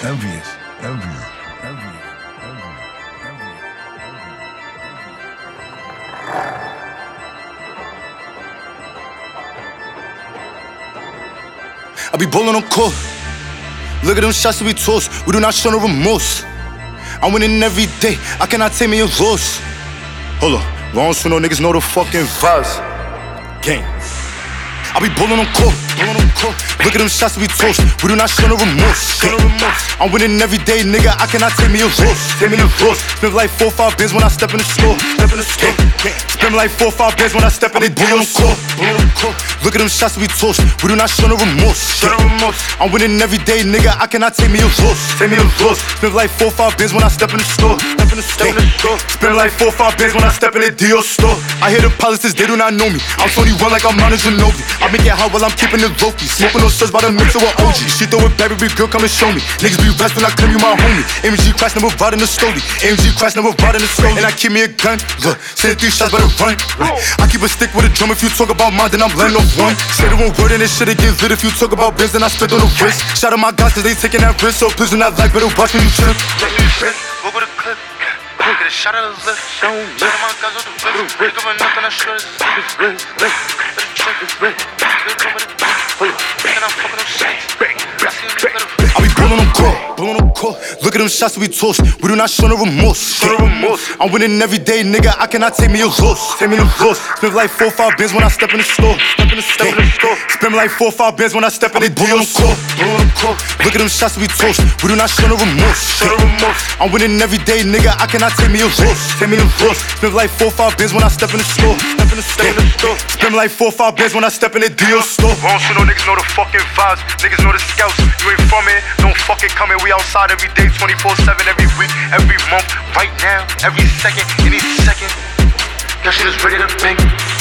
envious. I be ballin' on court. Look at them shots that we toss. We do not show no remorse. I'm winning every day. I cannot take me a loss. Hold on. Wrong so no niggas know the fucking vibes. Gang. I be ballin' on court. Look at them shots that we toss. We do not show no remorse. I'm winning every day, nigga. I cannot take me a loss. Spend like 4-5 bands when I step in the store. Spend like 4-5 bands when I step in the deal. Look at them shots that we toss. We do not show no remorse. I'm winning every day, nigga. I cannot take me a loss. Spend like 4-5 bands when I step in the store. Spend like 4-5 bands when I step in the deal store. I hear the politics, they do not know me. I'm 21 like I'm Manu Ginobili. I make it hot while I'm keeping it low-key. Smoking no suds by the mix of an OG. She throw it back, baby girl, come and show me. Niggas be rest when I claim you my homie. AMG crash, never ride in the story. AMG crash, never ride in the story. And I keep me a gun, look, send 3 shots, better run. I keep a stick with a drum. If you talk about mine, then I'm letting off one. Say the one word and this shit, it gets lit. If you talk about biz, then I spit on the wrist. Shout out my guys, cause they taking that risk. So please do not like, better watch when you trip. Go with a clip. Get a shot of the lift. Shout out my guys on the wrist. Pick up nothing, I should I be ballin' on court. Look at them shots that we toss. We do not show no remorse. I'm winning every day, nigga. I cannot take me a loss. Spend like 4-5 bands when I step in the store. Spend like 4-5 bands when I step in the deal. Look at them shots that we toss. We do not show no remorse. I'm winning every day, nigga. I cannot take me a loss. Spend like 4-5 bands when I step in the store. Spend like 4-5 bands when I step in the deal store. Wrong so no niggas know the fucking vibes. Niggas know the scouts. You ain't from it, don't fucking come in. We outside every day, 24/7, every week, every month, right now, every second, any second. That shit is ready to bang.